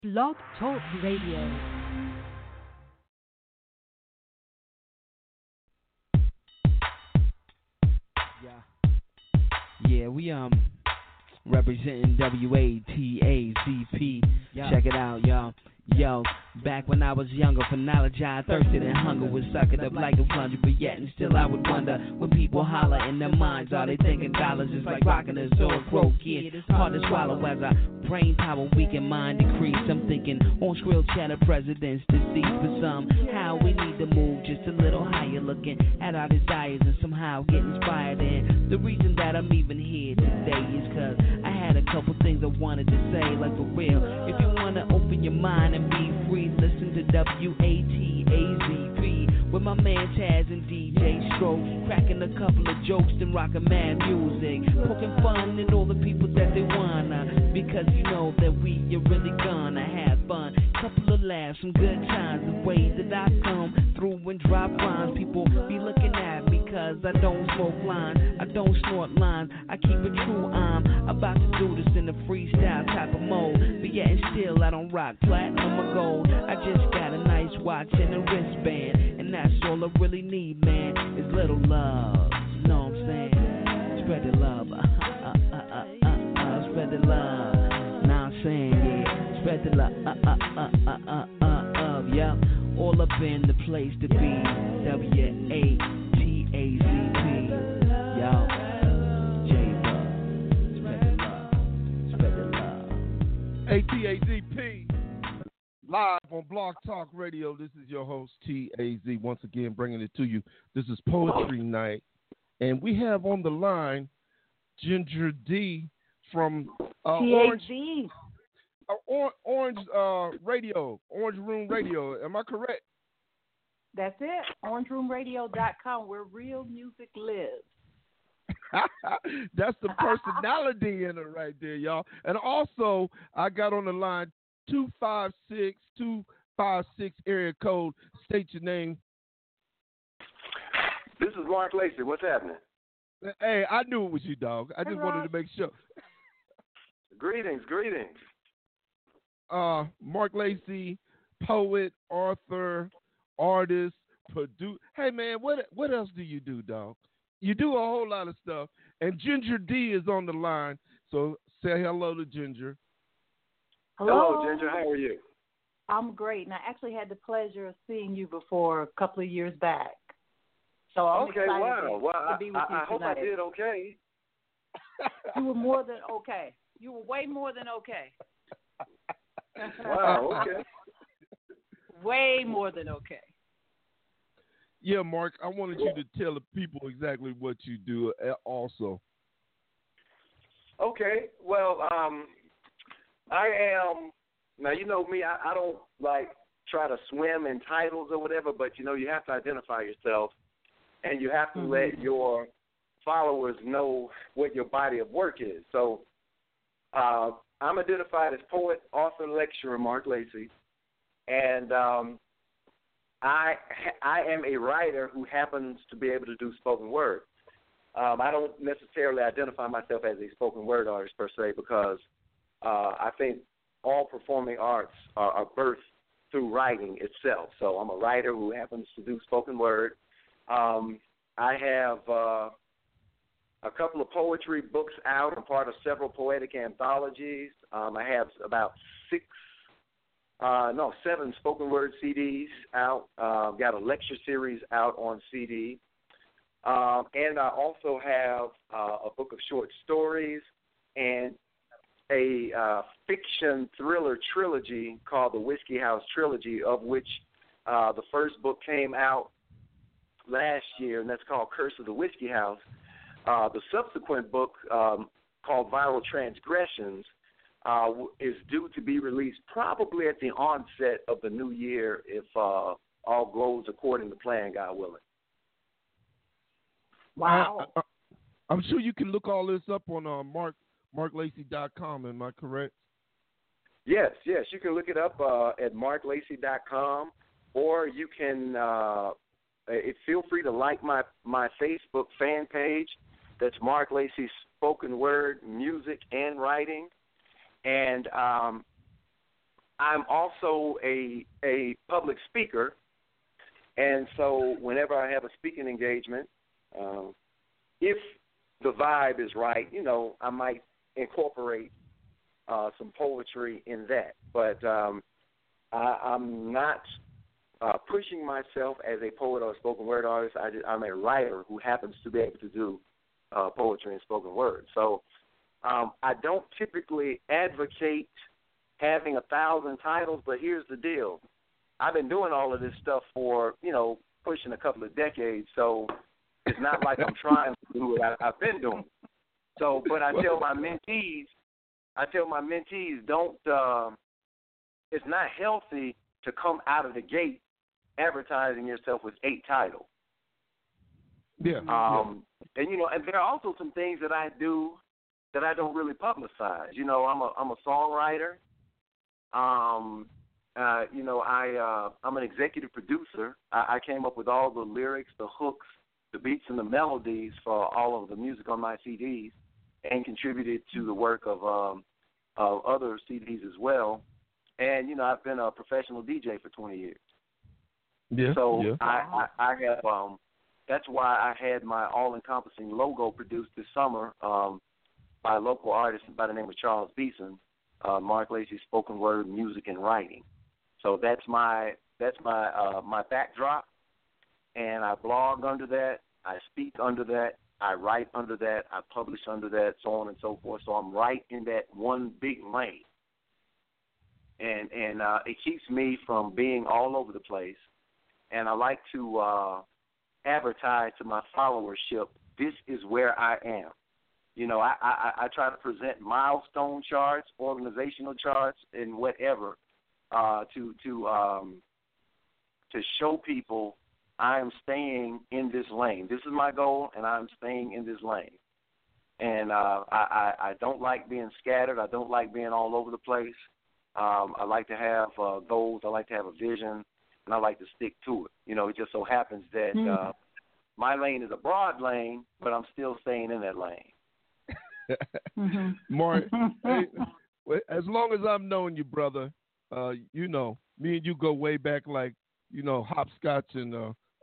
Blog Talk Radio. Yeah. Yeah, we representing WATAZP. Check it out, y'all. Yo, back when I was younger, for knowledge I thirsted and hunger was sucking up like a plunger. But yet and still I would wonder, when people holler in their minds, are they thinking dollars is like rocking a Zord kid? Hard to swallow as our brain power weaken, mind decrease. I'm thinking on skrill chatter presidents deceased. But somehow we need to move just a little higher, looking at our desires and somehow get inspired. And the reason that I'm even here today is cause I had a couple things I wanted to say, like for real. If you wanna open your mind and be free, listen to WATAZP with my man Taz and DJ Stroke, cracking a couple of jokes and rocking mad music, poking fun in all the people that they wanna, because you know that we are really gonna have fun. Couple of laughs, some good times, the way that I come through and drop rhymes. People be looking at me cause I don't smoke lines, I don't snort lines, I keep it true. I'm about to do this in a freestyle type of mode, but yet and still I don't rock platinum or gold. I just got a nice watch and a wristband, and that's all I really need, man, is little love. You know what I'm saying? Spread the love, spread the love. Now I'm saying, yeah, spread the love, yeah. All up in the place to be, WATAZP, yo. J-Bug, spread the love. ATAZP, live on Blog Talk Radio. This is your host, TAZ, once again bringing it to you. This is Poetry Night, and we have on the line Ginger D from Orange Radio, Orange Room Radio. Am I correct? That's it. OrangeRoomRadio.com, where real music lives. That's the personality in it right there, y'all. And also, I got on the line 256 area code. State your name. This is Mark Lacey. What's happening? Hey, I knew it was you, dog. I just wanted to make sure. Greetings. Mark Lacey, poet, author, artist, producer. Hey, man, what else do you do, dog? You do a whole lot of stuff. And Ginger D is on the line, so say hello to Ginger. Hello, Ginger. How are you? I'm great, and I actually had the pleasure of seeing you before a couple of years back. So I'm excited to be with you I hope I tonight. did okay. You were more than okay. You were way more than okay. Wow, okay. Way more than okay. Yeah, Mark, I wanted you to tell the people exactly what you do also. Okay, well, I am, now you know me, I don't try to swim in titles or whatever, but you have to identify yourself, and you have to let your followers know what your body of work is. So I'm identified as poet, author, lecturer Mark Lacey, and I am a writer who happens to be able to do spoken word. I don't necessarily identify myself as a spoken word artist per se, because I think all performing arts are birthed through writing itself. So I'm a writer who happens to do spoken word. I have a couple of poetry books out. I'm part of several poetic anthologies. I have about 7 spoken word CDs out. Got a lecture series out on CD. And I also have a book of short stories and a fiction thriller trilogy called the Whiskey House Trilogy, of which the first book came out last year, and that's called Curse of the Whiskey House. The subsequent book, called Viral Transgressions, is due to be released probably at the onset of the new year, if all goes according to plan, God willing. Wow. I'm sure you can look all this up on marklacey.com. Am I correct? Yes. You can look it up at marklacey.com, or you can feel free to like my Facebook fan page. That's Mark Lacey Spoken Word, Music, and Writing. And I'm also a public speaker, and so whenever I have a speaking engagement, if the vibe is right, I might incorporate some poetry in that. But I'm not pushing myself as a poet or a spoken word artist. I'm a writer who happens to be able to do poetry and spoken word. So I don't typically advocate having 1,000 titles, but here's the deal. I've been doing all of this stuff for, pushing a couple of decades, so it's not like I'm trying to do what I've been doing. So, but I tell my mentees, don't, it's not healthy to come out of the gate advertising yourself with 8 titles. Yeah. And, and there are also some things that I do that I don't really publicize. I'm a songwriter. I'm an executive producer. I came up with all the lyrics, the hooks, the beats, and the melodies for all of the music on my CDs, and contributed to the work of other CDs as well. And I've been a professional DJ for 20 years. Yeah. So yeah. I have. That's why I had my all-encompassing logo produced this summer by a local artist by the name of Charles Beeson. Mark Lacey, spoken word, music, and writing. So that's my backdrop, and I blog under that, I speak under that, I write under that, I publish under that, so on and so forth. So I'm right in that one big lane, and it keeps me from being all over the place. And I like to advertise to my followership, this is where I am. I try to present milestone charts, organizational charts, and whatever to show people I am staying in this lane. This is my goal, and I'm staying in this lane. And I don't like being scattered. I don't like being all over the place. I like to have goals. I like to have a vision, and I like to stick to it. It just so happens that my lane is a broad lane, but I'm still staying in that lane. Mark, hey, as long as I've known you, brother, me and you go way back, like hopscotch and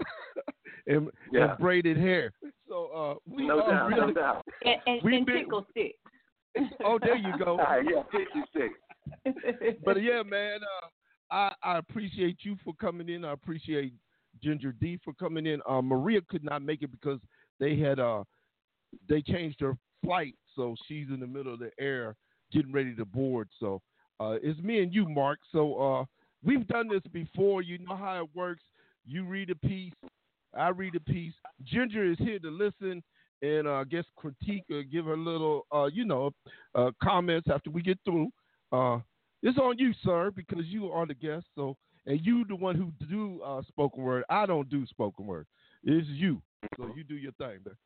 and braided hair. So we no doubt, really, no doubt. And tickle stick. Oh, there you go. Yeah, tickle stick. But yeah, man, I appreciate you for coming in. I appreciate Ginger D for coming in. Maria could not make it because they changed her flight, so she's in the middle of the air getting ready to board. So it's me and you, Mark. So we've done this before. You know how it works. You read a piece, I read a piece. Ginger is here to listen and I guess critique or give her little comments after we get through. It's on you, sir, because you are the guest. So, and you the one who do spoken word. I don't do spoken word. It's you. So you do your thing, man.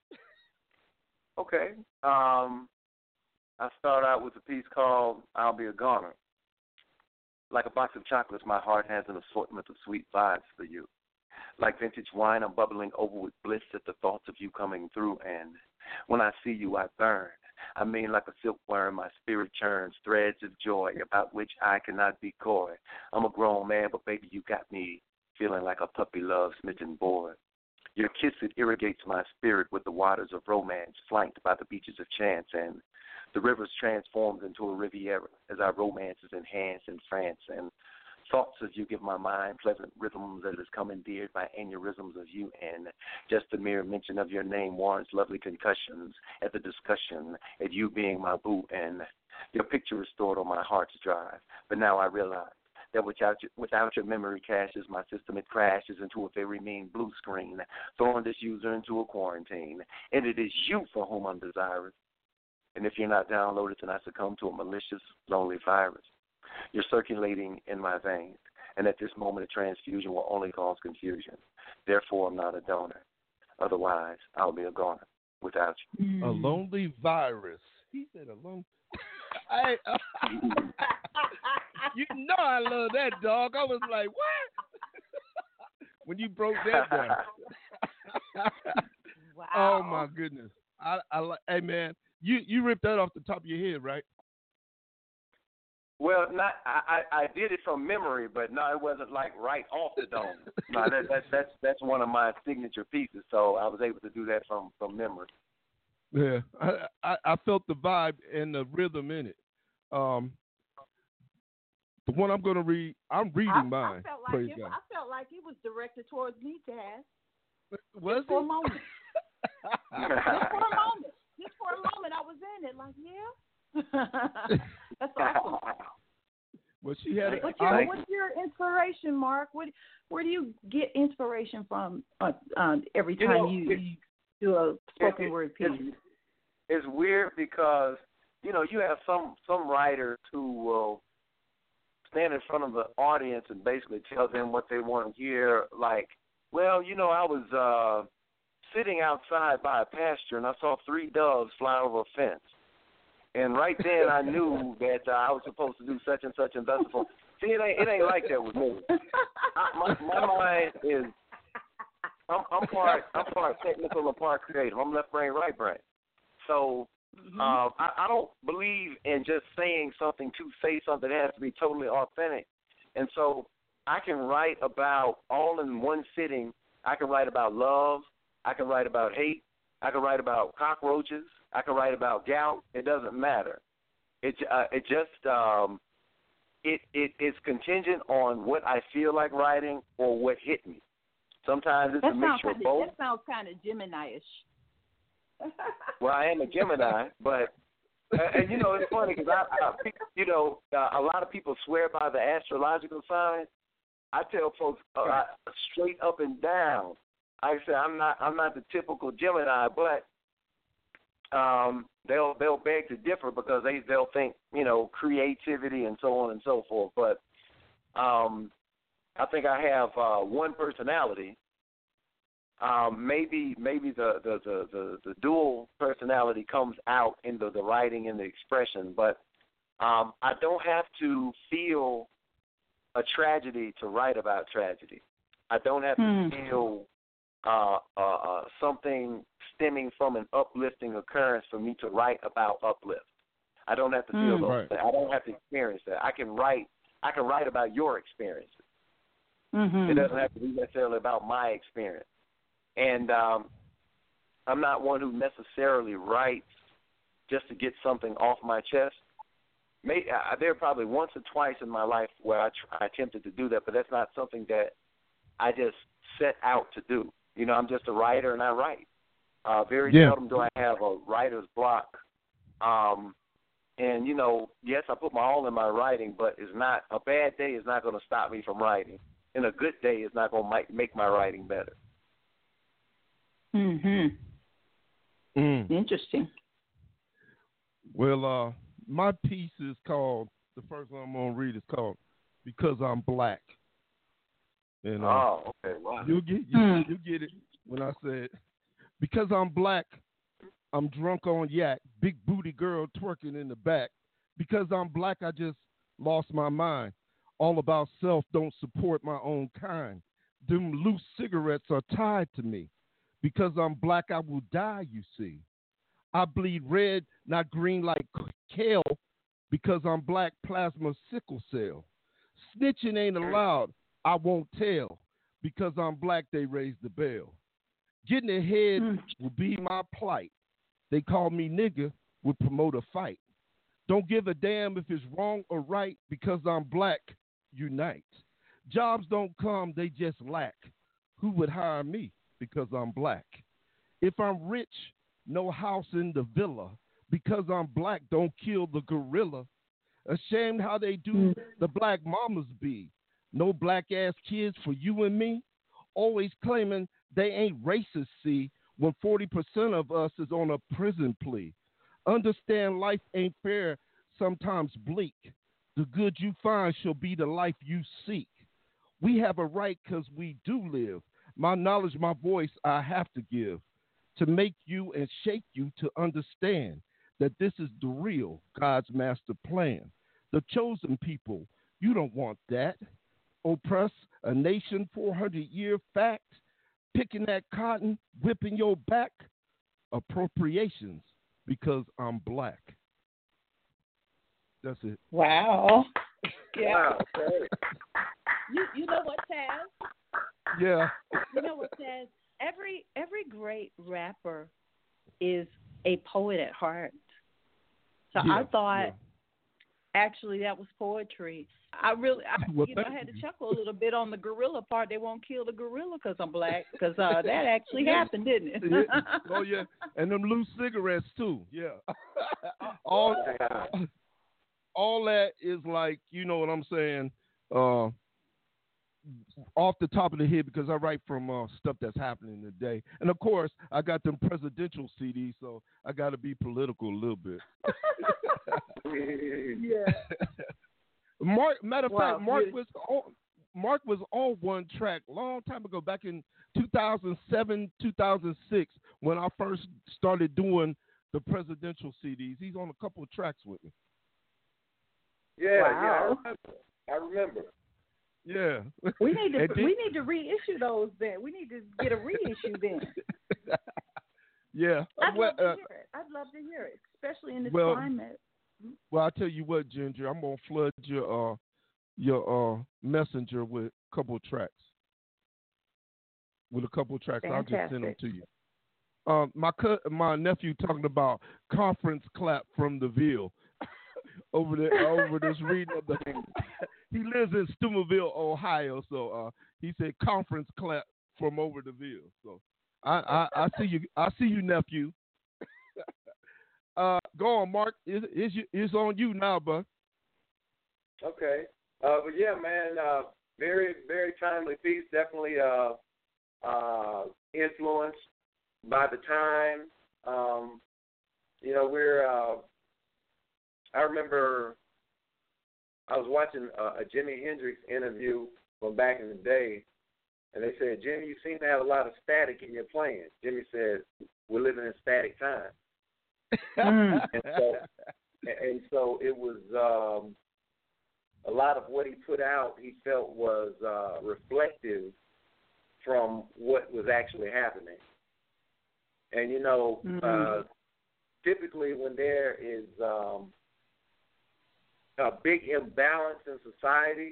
Okay. I start out with a piece called I'll Be a Goner. Like a box of chocolates, my heart has an assortment of sweet vibes for you. Like vintage wine, I'm bubbling over with bliss at the thoughts of you coming through. And when I see you, I burn. I mean, like a silkworm, my spirit churns, threads of joy about which I cannot be coy. I'm a grown man, but baby, you got me feeling like a puppy love smitten boy. Your kiss, it irrigates my spirit with the waters of romance, flanked by the beaches of chance, and the rivers transformed into a Riviera as our romance is enhanced in France, and thoughts of you give my mind pleasant rhythms that is commandeered by aneurysms of you, and just the mere mention of your name warrants lovely concussions at the discussion at you being my boo, and your picture is stored on my heart's drive. But now I realize that without your memory caches, my system, it crashes into a very mean blue screen, throwing this user into a quarantine. And it is you for whom I'm desirous. And if you're not downloaded, then I succumb to a malicious, lonely virus. You're circulating in my veins, and at this moment, a transfusion will only cause confusion. Therefore, I'm not a donor. Otherwise, I'll be a goner without you. A lonely virus. He said a lonely... You know I love that, dog. I was like, what? When you broke that down. Wow. Oh, my goodness. Hey, man, you ripped that off the top of your head, right? Well, not I did it from memory, but no, it wasn't like right off the dome. No, that's one of my signature pieces, so I was able to do that from memory. Yeah, I felt the vibe and the rhythm in it. The one I'm going to read, I'm reading mine. I felt like it was directed towards me, Taz. Was it? For a moment. Just for a moment, I was in it. Like, yeah. That's awesome. Well, she had. What's your inspiration, Mark? Where do you get inspiration from every time you do a spoken word piece? It's weird because you have some writers who will stand in front of the audience and basically tell them what they want to hear. Like, well, I was sitting outside by a pasture and I saw 3 doves fly over a fence. And right then I knew that I was supposed to do such and such and thus and so. See, it ain't like that with me. My mind is I'm part technical and part creative. I'm left brain, right brain. So I don't believe in just saying something to say something. It has to be totally authentic. And so I can write about all in one sitting. I can write about love. I can write about hate. I can write about cockroaches. I can write about gout. It doesn't matter. It's contingent on what I feel like writing or what hit me. Sometimes it's a mixture of both. That sounds kind of Gemini-ish. Well, I am a Gemini, but and it's funny because a lot of people swear by the astrological signs. I tell folks straight up and down. I say I'm not the typical Gemini, but they'll beg to differ because they'll think creativity and so on and so forth. But I think I have one personality. Maybe the dual personality comes out in the writing and the expression, but I don't have to feel a tragedy to write about tragedy. I don't have to feel something stemming from an uplifting occurrence for me to write about uplift. I don't have to feel those things. I don't have to experience that. I can write about your experiences. Mm-hmm. It doesn't have to be necessarily about my experience. And I'm not one who necessarily writes just to get something off my chest. There are probably once or twice in my life where I attempted to do that, but that's not something that I just set out to do. I'm just a writer and I write. Very seldom do I have a writer's block. And, yes, I put my all in my writing, but a bad day is not going to stop me from writing. And a good day is not going to make my writing better. Interesting. Well, my piece is called, the first one I'm going to read is called Because I'm Black. And, okay, wow. You'll get it when I said, because I'm black, I'm drunk on yak, big booty girl twerking in the back. Because I'm black, I just lost my mind. All about self, don't support my own kind. Them loose cigarettes are tied to me. Because I'm black, I will die, you see. I bleed red, not green like kale. Because I'm black, plasma sickle cell. Snitching ain't allowed, I won't tell. Because I'm black, they raise the bell. Getting ahead will be my plight. They call me nigga, would promote a fight. Don't give a damn if it's wrong or right. Because I'm black, unite. Jobs don't come, they just lack. Who would hire me? Because I'm black. If I'm rich, no house in the villa. Because I'm black, don't kill the gorilla. Ashamed how they do the black mamas be. No black ass kids for you and me. Always claiming they ain't racist, see, when 40% of us is on a prison plea. Understand life ain't fair, sometimes bleak. The good you find shall be the life you seek. We have a right because we do live. My knowledge, my voice, I have to give to make you and shake you to understand that this is the real God's master plan. The chosen people, you don't want that. Oppress a nation, 400-year fact, picking that cotton, whipping your back, appropriations because I'm black. That's it. Wow. Yeah. Wow. Okay. You know what, Taz? Yeah. You know what, Taz? Every great rapper is a poet at heart. So Yeah, I thought actually that was poetry. I Well, I had to chuckle a little bit on the gorilla part. They won't kill the gorilla because I'm black. Because that actually happened, didn't it? Yeah. Oh yeah, and them loose cigarettes too. Yeah. all that is like, you know what I'm saying, off the top of the head, because I write from stuff that's happening today, and of course I got them presidential CDs, so I got to be political a little bit. Yeah. Matter of fact, Mark was on one track a long time ago, back in 2007, 2006, when I first started doing the presidential CDs. He's on a couple of tracks with me. Yeah, Wow. yeah, I remember. Yeah. We need to reissue those then. We need to get a reissue then. Yeah. I'd love to hear it. I'd love to hear it, especially in this climate. Well, I tell you what, Ginger, I'm gonna flood your messenger with a couple of tracks. Fantastic. I'll just send them to you. My nephew talking about conference clap from the Ville over this reading of the. He lives in Steubenville, Ohio, so he said conference clap from over the Ville. So I see you. I see you, nephew. Go on, Mark. It's on you now, bud. Okay. But yeah, man, very, very timely piece. Definitely influenced by the time. You know, I remember I was watching a Jimi Hendrix interview from back in the day, and they said, Jimmy, you seem to have a lot of static in your playing. Jimmy said, we're living in static times. and so it was a lot of what he put out, he felt was reflective from what was actually happening. And, you know, typically when there is a big imbalance in society,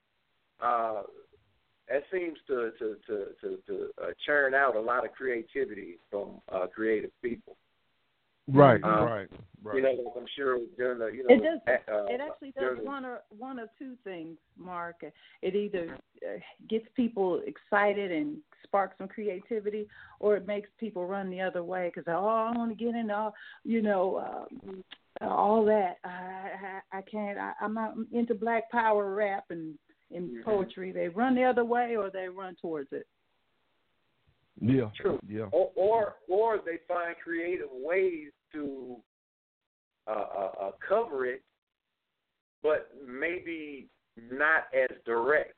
that seems to churn out a lot of creativity from creative people. Right. You know, I'm sure during the, you know, it does. It actually does one of two things, Mark. It either gets people excited and sparks some creativity, or it makes people run the other way because I want to get into, you know, all that. I can't. I'm not into Black Power rap and poetry. They run the other way, or they run towards it. Yeah. True. Yeah. Or they find creative ways to cover it, but maybe not as direct.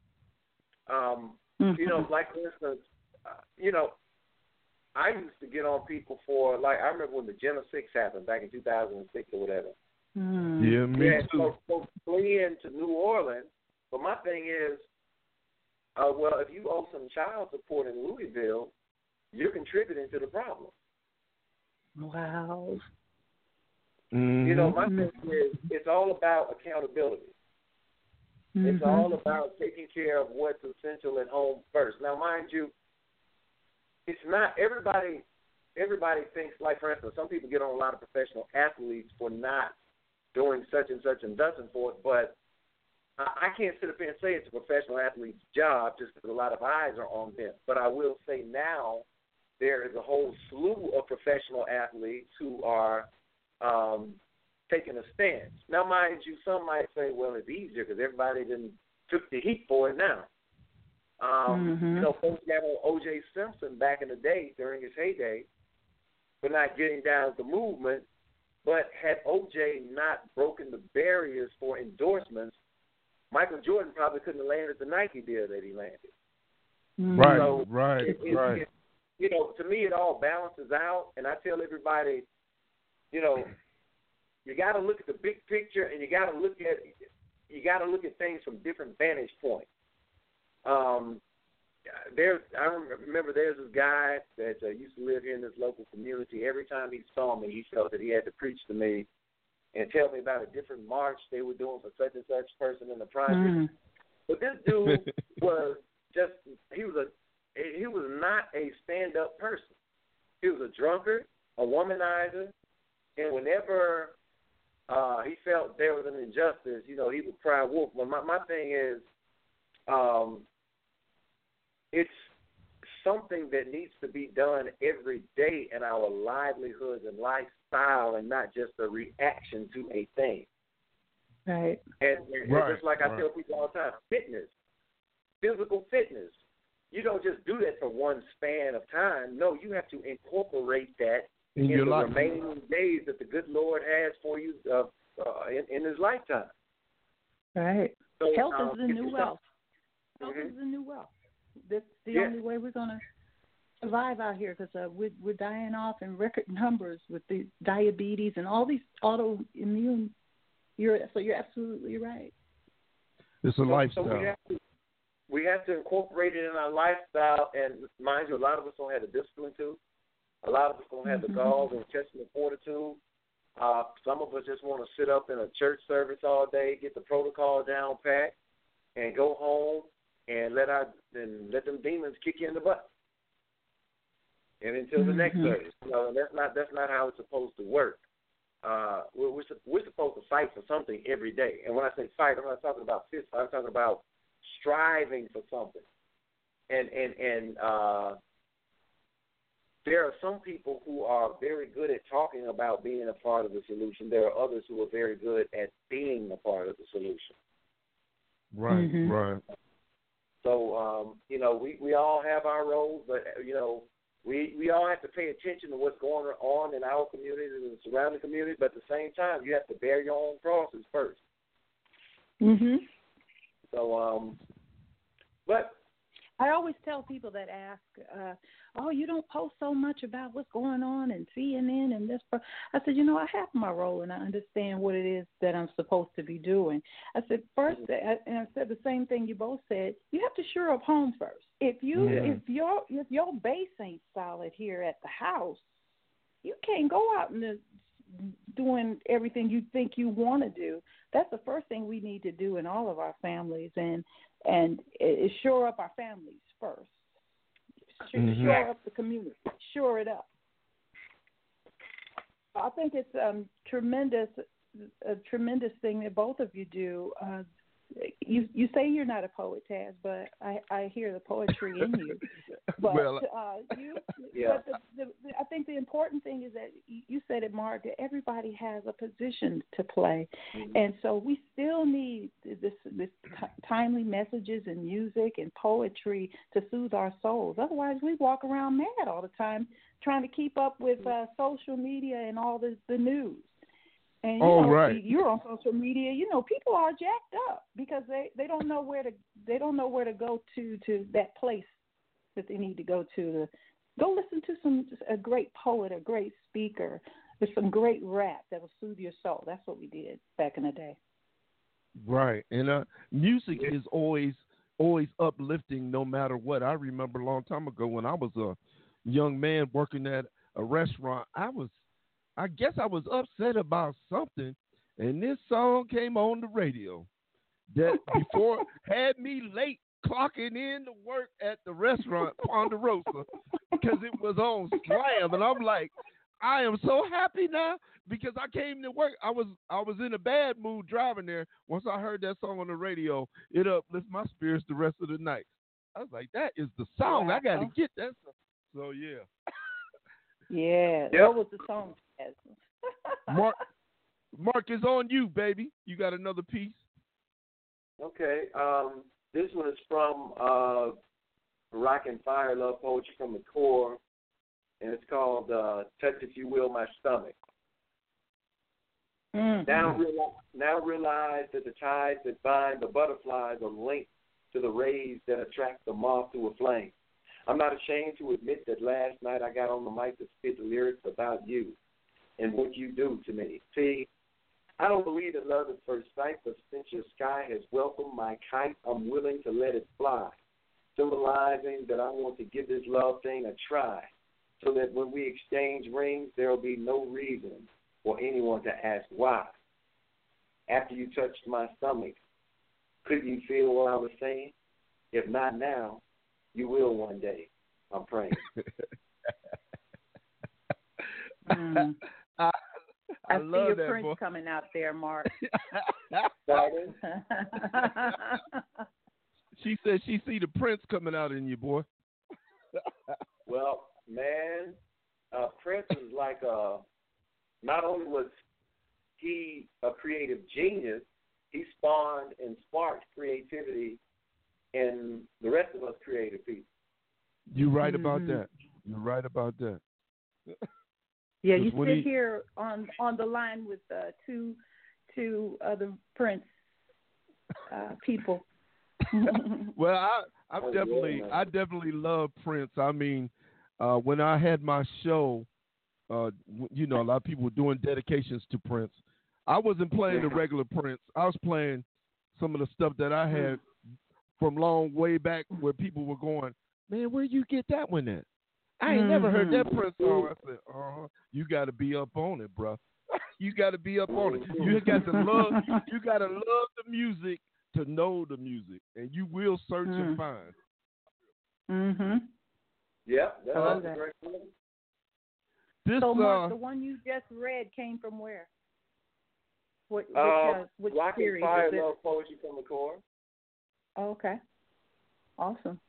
You know, like for instance, you know, I used to get on people for, like, I remember when the Gen 6 happened back in 2006 or whatever. Yeah, me too. So fleeing to New Orleans, but my thing is, well, if you owe some child support in Louisville, you're contributing to the problem. Wow. You know, my thing is, it's all about accountability. It's all about taking care of what's essential at home first. Now, mind you, it's not everybody thinks, like, for instance, some people get on a lot of professional athletes for not doing such and such and thus and forth, but I can't sit up here and say it's a professional athlete's job just because a lot of eyes are on them. But I will say now there is a whole slew of professional athletes who are taking a stance. Now, mind you, some might say, well, it's easier because everybody took the heat for it now. You know, folks got on O.J. Simpson back in the day during his heyday for not getting down with the movement, but had O.J. not broken the barriers for endorsements, Michael Jordan probably couldn't have landed the Nike deal that he landed. Right, so right. You know, to me, it all balances out, and I tell everybody, you know, you got to look at the big picture, and you got to look at things from different vantage points. I remember there's this guy that used to live here in this local community. Every time he saw me, he felt that he had to preach to me and tell me about a different march they were doing for such and such person in the project. But this dude was just, he was not a stand-up person. He was a drunkard, a womanizer, and whenever he felt there was an injustice, he would cry wolf. But my thing is, it's something that needs to be done every day in our livelihoods and lifestyle, and not just a reaction to a thing. Right. And just like I tell people all the time, fitness, physical fitness, you don't just do that for one span of time. No, you have to incorporate that in your the life. Remaining days that the good Lord has for you in His lifetime. Right. So, health is the new wealth. Health is the new wealth. That's the only way we're going to survive out here, because we're dying off in record numbers with the diabetes and all these autoimmune. You're absolutely right. It's a lifestyle. So we have to incorporate it in our lifestyle, and mind you, a lot of us don't have the discipline to. A lot of us don't have the gall and intestinal fortitude. Some of us just want to sit up in a church service all day, get the protocol down pat, and go home and let them demons kick you in the butt. And until the next service, that's not how it's supposed to work. We're supposed to fight for something every day. And when I say fight, I'm not talking about fist fight. I'm talking about striving for something. And there are some people who are very good at talking about being a part of the solution. There are others who are very good at being a part of the solution. Right, right. So, we all have our roles, but, we all have to pay attention to what's going on in our communities and the surrounding communities, but at the same time, you have to bear your own crosses first. So, but I always tell people that ask, you don't post so much about what's going on in CNN and this. I said, I have my role, and I understand what it is that I'm supposed to be doing. I said, first, and I said the same thing you both said, you have to shore up home first. If your base ain't solid here at the house, you can't go out and doing everything you think you want to do. That's the first thing we need to do in all of our families, and shore up our families first. Shore up the community. Shore it up. I think it's a tremendous thing that both of you do. You say you're not a poet, Taz, but I hear the poetry in you. But I think the important thing is that you said it, Mark, that everybody has a position to play, and so we still need this timely messages and music and poetry to soothe our souls. Otherwise, we walk around mad all the time trying to keep up with social media and all the news. And you're on social media. People are jacked up because they don't know where to go to that place that they need to go to go listen to a great poet, a great speaker, with some great rap that will soothe your soul. That's what we did back in the day. Right, and music is always uplifting, no matter what. I remember a long time ago when I was a young man working at a restaurant. I guess I was upset about something, and this song came on the radio that before had me late clocking in to work at the restaurant Ponderosa because it was on Slam, and I'm like, I am so happy now because I came to work. I was in a bad mood driving there. Once I heard that song on the radio, it uplifted my spirits the rest of the night. I was like, that is the song. Wow. I got to get that song. So yeah. Yeah, that was the song. Mark is on you, baby. You got another piece? Okay. This one is from Rock and Fire Love Poetry from the Core, and it's called Touch If You Will My Stomach. Now realize that the ties that bind the butterflies are linked to the rays that attract the moth to a flame. I'm not ashamed to admit that last night I got on the mic to spit the lyrics about you and what you do to me. See, I don't believe in love at first sight, but since your sky has welcomed my kite, I'm willing to let it fly, symbolizing that I want to give this love thing a try, so that when we exchange rings, there will be no reason for anyone to ask why. after you touched my stomach. Couldn't you feel what I was saying? If not now, you will one day. I'm praying. I love see your that, Prince boy. coming out there, Mark. Pardon? She said she see the Prince coming out in you, boy. Well, man, Prince is like not only was he a creative genius, he spawned and sparked creativity in the rest of us creative people. You're right about that. You're right about that. Yeah, you sit here on the line with two other Prince people. Well, I definitely love Prince. I mean, when I had my show, you know, a lot of people were doing dedications to Prince. I wasn't playing the regular Prince. I was playing some of the stuff that I had from long way back where people were going, man, where you get that one at? I ain't never heard that Prince song. I said, you got to be up on it, bro. You got to be up on it. You got to love the music to know the music, and you will search and find. Yeah, that's a great one. So, Mark, the one you just read came from where? Which Rock series? and Fire Love Poetry from the Core. Oh, okay. Awesome.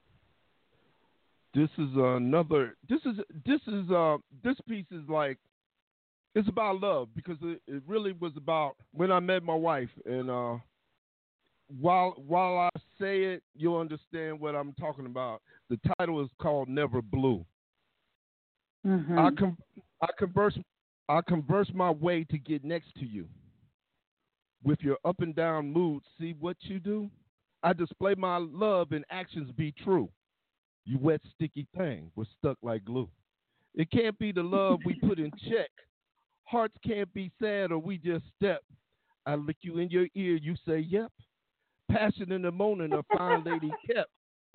This is another. This piece is like, it's about love because it really was about when I met my wife, and while I say it, you'll understand what I'm talking about. The title is called Never Blue. I converse my way to get next to you. With your up and down moods, see what you do. I display my love and actions be true. You wet, sticky thing, we're stuck like glue. It can't be the love we put in check. Hearts can't be sad or we just step. I lick you in your ear, you say, yep. Passion in the morning, a fine lady kept.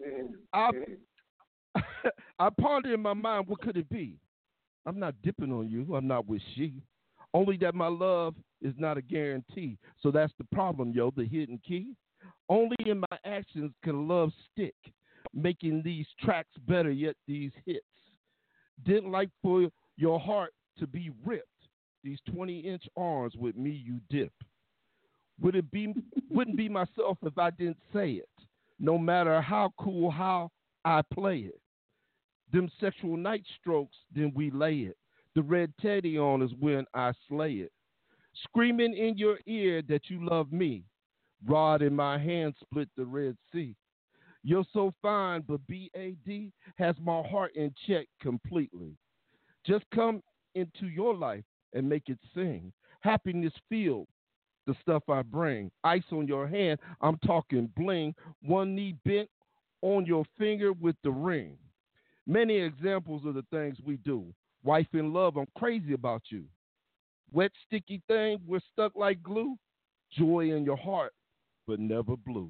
I ponder in my mind, what could it be? I'm not dipping on you, I'm not with she. Only that my love is not a guarantee. So that's the problem, yo, the hidden key. Only in my actions can love stick. Making these tracks better, yet these hits. Didn't like for your heart to be ripped. These 20-inch arms with me you dip. Wouldn't be myself if I didn't say it. No matter how cool, how I play it. Them sexual night strokes, then we lay it. The red teddy on is when I slay it. Screaming in your ear that you love me. Rod in my hand split the Red Sea. You're so fine, but BAD has my heart in check completely. Just come into your life and make it sing. Happiness filled, the stuff I bring. Ice on your hand, I'm talking bling. One knee bent on your finger with the ring. Many examples of the things we do. Wife in love, I'm crazy about you. Wet, sticky thing, we're stuck like glue. Joy in your heart, but never blue.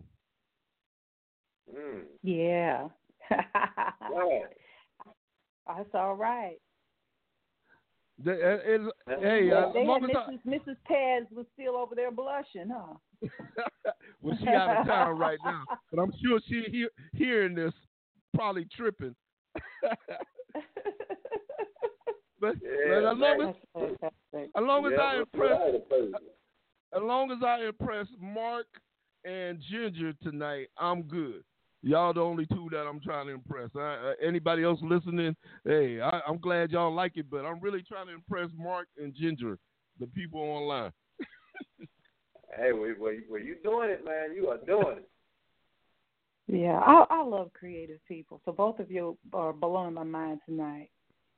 Yeah. Wow. That's all right. Mrs. Taz was still over there blushing, huh? Well, she out of town right now, but I'm sure she hearing this, probably tripping. But as long as I impress Mark and Ginger tonight, I'm good. Y'all the only two that I'm trying to impress. Anybody else listening, hey, I'm glad y'all like it, but I'm really trying to impress Mark and Ginger, the people online. Hey, well, you doing it, man. You are doing it. Yeah, I love creative people. So both of you are blowing my mind tonight.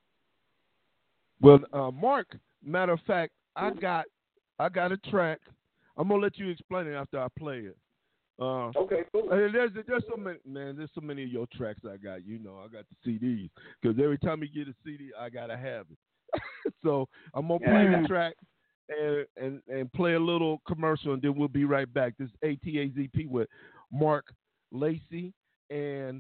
Well, Mark, matter of fact, I got a track. I'm gonna let you explain it after I play it. Okay, cool. There's so many, man. There's so many of your tracks I got. You know, I got the CDs because every time you get a CD, I gotta have it. So I'm gonna play the track and play a little commercial, and then we'll be right back. This is ATAZP with Mark Lacey and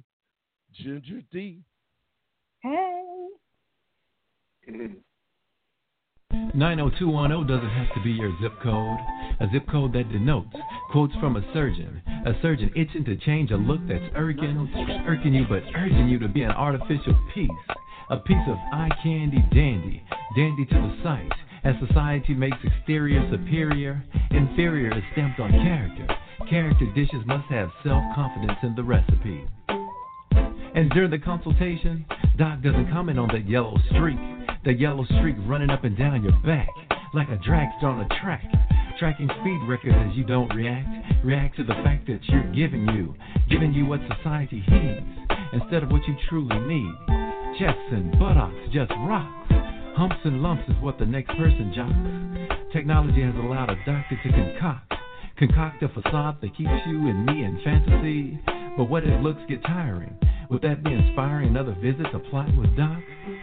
Ginger D. Hey. 90210 doesn't have to be your zip code. A zip code that denotes quotes from a surgeon itching to change a look that's irking you but urging you to be an artificial piece. A piece of eye candy dandy to the sight. As society makes exterior superior, inferior is stamped on character. Character dishes must have self-confidence in the recipe. And during the consultation, Doc doesn't comment on that yellow streak running up and down your back like a dragster on a track, tracking speed records as you don't react to the fact that you're giving you what society heeds instead of what you truly need. Chests and buttocks just rocks. Humps and lumps is what the next person jocks. Technology has allowed a doctor to concoct a facade that keeps you and me in fantasy. But what if looks get tiring? Would that be inspiring another visit to plot with Doc?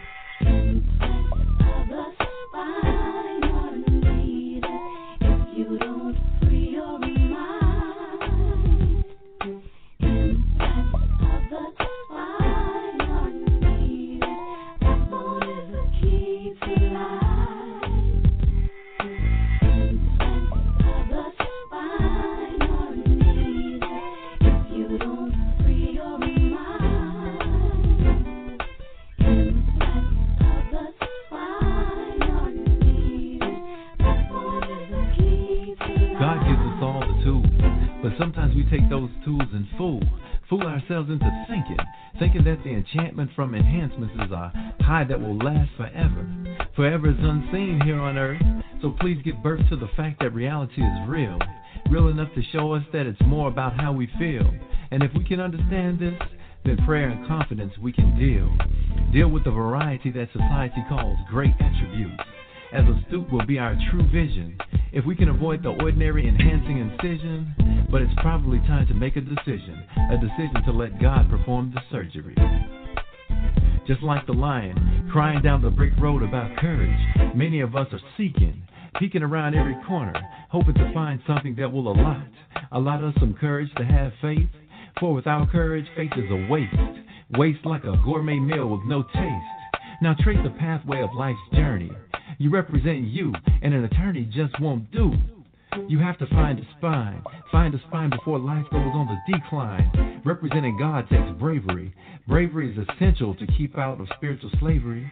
Sometimes we take those tools and fool ourselves into thinking that the enchantment from enhancements is a high that will last forever. Forever is unseen here on earth, so please give birth to the fact that reality is real enough to show us that it's more about how we feel. And if we can understand this, then prayer and confidence we can deal with the variety that society calls great attributes. As astute will be our true vision if we can avoid the ordinary enhancing incision, but it's probably time to make a decision to let God perform the surgery. Just like the lion crying down the brick road about courage, many of us are peeking around every corner, hoping to find something that will allot us some courage to have faith. For without courage, faith is a waste like a gourmet meal with no taste. Now trace the pathway of life's journey. You represent you, and an attorney just won't do. You have to find a spine before life goes on the decline. Representing God takes bravery. Bravery is essential to keep out of spiritual slavery.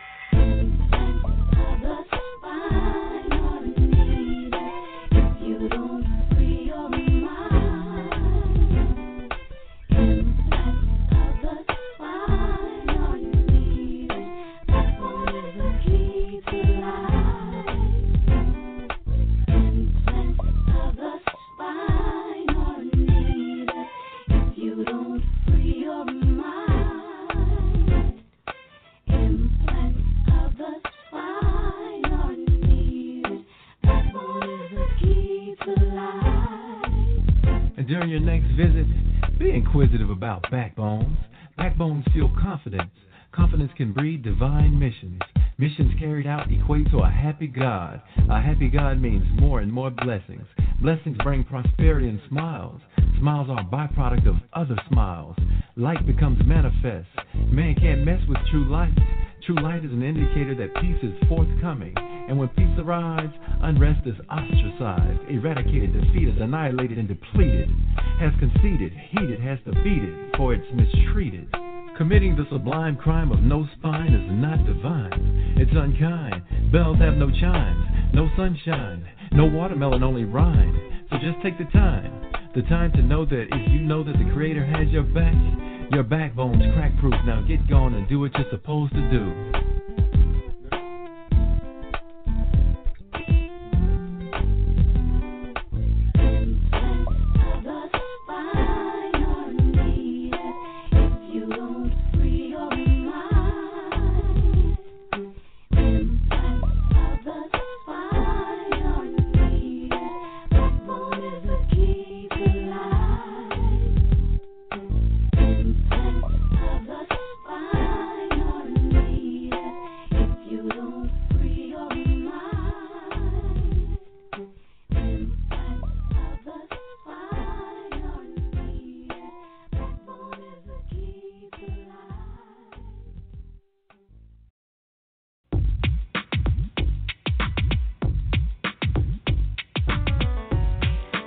During your next visit, be inquisitive about backbones. Backbones fuel confidence. Confidence can breed divine missions. Missions carried out equate to a happy God. A happy God means more and more blessings. Blessings bring prosperity and smiles. Smiles are a byproduct of other smiles. Light becomes manifest. Man can't mess with true light. True light is an indicator that peace is forthcoming. And when peace arrives, unrest is ostracized, eradicated, defeated, annihilated, and depleted. Has conceded, heated, has defeated, for it's mistreated. Committing the sublime crime of no spine is not divine. It's unkind. Bells have no chimes, no sunshine, no watermelon, only rind. So just take the time to know that if you know that the Creator has your back, your backbone's crack-proof. Now get going and do what you're supposed to do.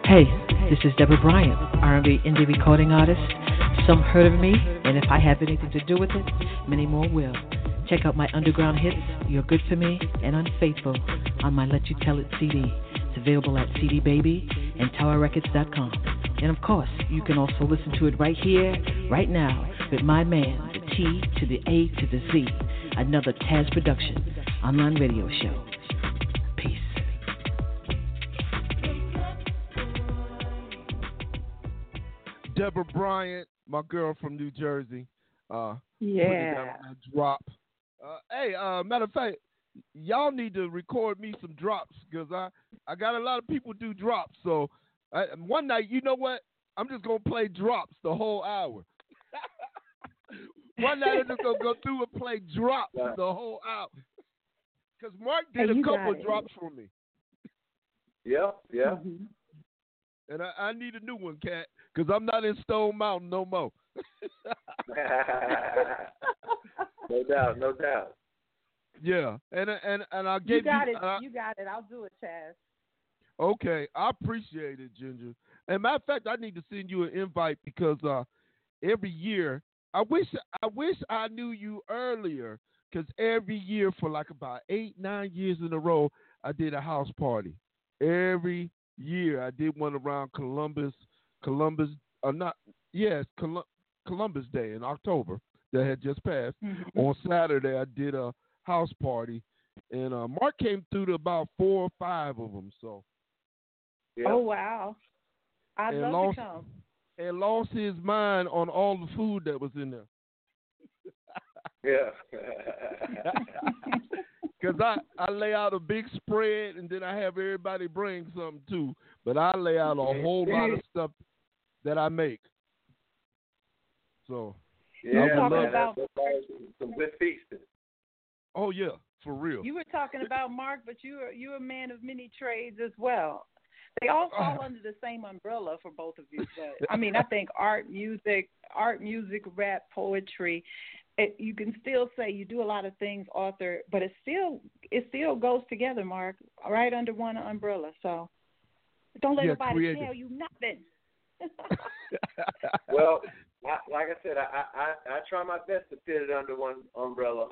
Hey, this is Deborah Bryant, R&B indie recording artist. Some heard of me, and if I have anything to do with it, many more will. Check out my underground hits, You're Good For Me and Unfaithful, on my Let You Tell It CD. It's available at CD Baby and TowerRecords.com. And of course, you can also listen to it right here, right now, with my man, the T to the A to the Z, another Taz Production online radio show. Peace. Deborah Bryant, my girl from New Jersey. Yeah. Drop. Hey, matter of fact, y'all need to record me some drops because I got a lot of people do drops. So one night, you know what? I'm just going to play drops the whole hour. One night I'm just going to go through and play drops the whole hour. Because Mark did a couple of drops for me. Yeah. Mm-hmm. And I need a new one, Cat, because I'm not in Stone Mountain no more. No doubt. Yeah, and I'll give you. You got it. I'll do it, Chaz. Okay, I appreciate it, Ginger. And matter of fact, I need to send you an invite because every year, I wish I knew you earlier because every year for like about 8-9 years in a row, I did a house party. Every year I did one around Columbus Day in October that had just passed. Mm-hmm. On Saturday I did a house party, and Mark came through to about 4 or 5 of them. So. Yeah. Oh wow! I'd love to come. And lost his mind on all the food that was in there. Yeah. Because I lay out a big spread, and then I have everybody bring something too. But I lay out a whole lot of stuff that I make. So yeah, I would love about some good feasting. Oh yeah, for real. You were talking about Mark, but you're a man of many trades as well. They all fall under the same umbrella for both of you. But I mean, I think art, music, rap, poetry. You can still say you do a lot of things, author, but it still goes together, Mark, right under one umbrella. So don't let nobody tell you nothing. Well, like I said, I try my best to fit it under one umbrella.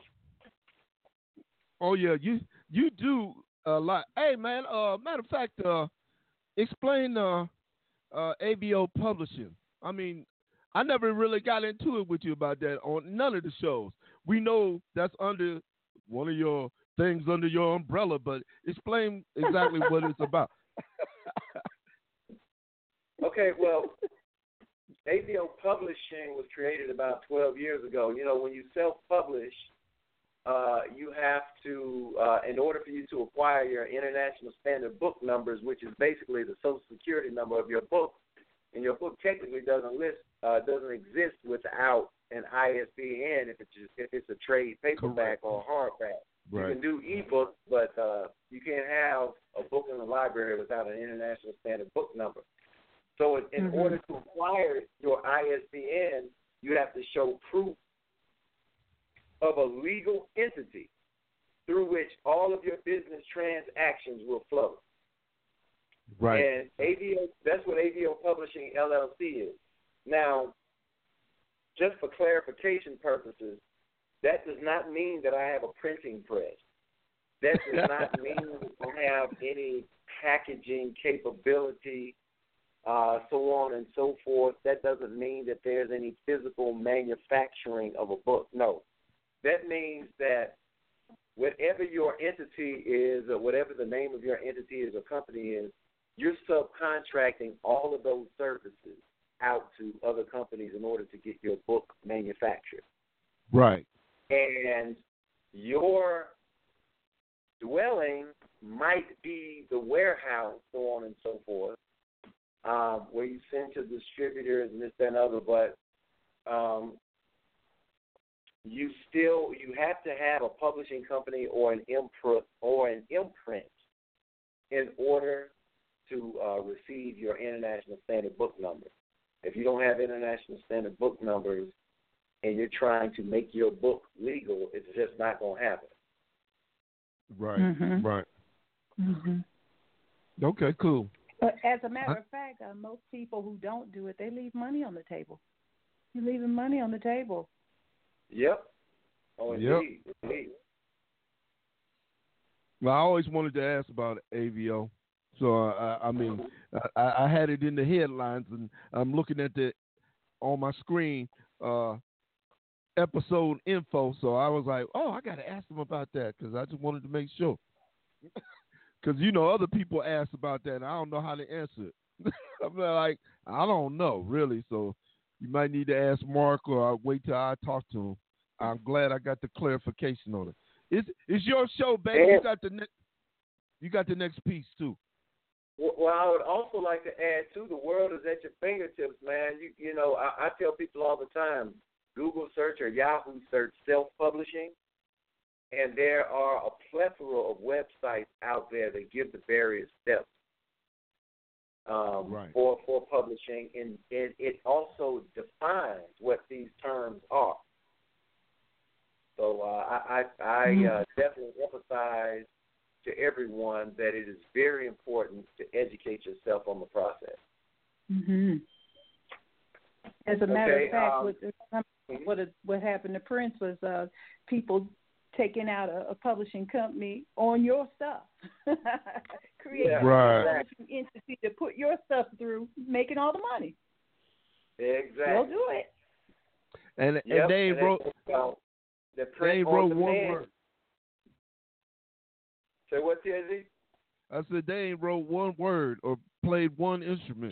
Oh yeah, you do a lot. Hey man, matter of fact, explain ABO Publishing. I mean, I never really got into it with you about that on none of the shows. We know that's under one of your things under your umbrella, but explain exactly what it's about. Okay, well, ABO Publishing was created about 12 years ago. You know, when you self-publish, you have to, in order for you to acquire your International Standard Book numbers, which is basically the Social Security number of your book, and your book technically doesn't exist without an ISBN if it's a trade paperback or hardback. Right. You can do ebooks, but you can't have a book in the library without an International Standard Book number. So in order to acquire your ISBN, you have to show proof of a legal entity through which all of your business transactions will flow. Right. And that's what ABO Publishing LLC is. Now, just for clarification purposes, that does not mean that I have a printing press. That does not mean I have any packaging capability, so on and so forth. That doesn't mean that there's any physical manufacturing of a book. No. That means that whatever your entity is or whatever the name of your entity is or company is, you're subcontracting all of those services out to other companies in order to get your book manufactured. Right. And your dwelling might be the warehouse, so on and so forth, where you send to distributors and this, that, and other, but you have to have a publishing company or an imprint in order to receive your International Standard Book number. If you don't have International Standard Book numbers and you're trying to make your book legal, it's just not going to happen. Right, right. Mm-hmm. Okay, cool. But as a matter of fact, most people who don't do it, they leave money on the table. You're leaving money on the table. Yep. Oh, indeed. Yep. Indeed. Well, I always wanted to ask about AVO. So, I had it in the headlines, and I'm looking at on my screen, episode info. So I was like, oh, I got to ask them about that because I just wanted to make sure. Because, other people ask about that, and I don't know how to answer it. I'm like, I don't know, really. So you might need to ask Mark, or I'll wait till I talk to him. I'm glad I got the clarification on it. It's your show, baby. You got the next piece, too. Well, I would also like to add, too, the world is at your fingertips, man. I tell people all the time, Google search or Yahoo search self-publishing, and there are a plethora of websites out there that give the various steps for publishing, and it also defines what these terms are. So I definitely emphasize to everyone that it is very important to educate yourself on the process. Mm-hmm. As a matter of fact, what happened to Prince was people taking out a publishing company on your stuff, creating a publishing entity to put your stuff through, making all the money. Exactly. They'll do it. And they wrote one word. Say what, TZ? I said they ain't wrote one word or played one instrument.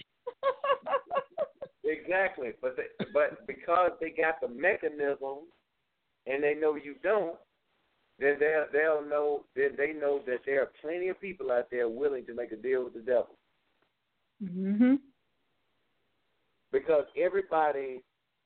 Exactly, but because they got the mechanism, and they know you don't, then they'll know. Then they know that there are plenty of people out there willing to make a deal with the devil. Mm-hmm. Because everybody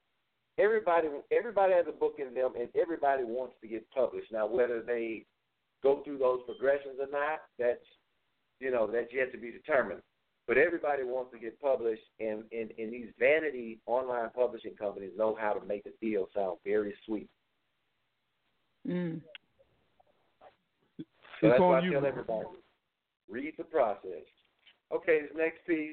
has a book in them, and everybody wants to get published. Now, whether they go through those progressions or not, that's yet to be determined. But everybody wants to get published, and these vanity online publishing companies know how to make a deal sound very sweet. Mm. So that's why I tell everybody, read the process. Okay, this next piece,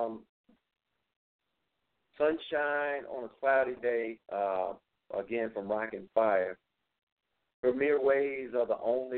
Sunshine on a Cloudy Day, again from Rock and Fire. Premier waves are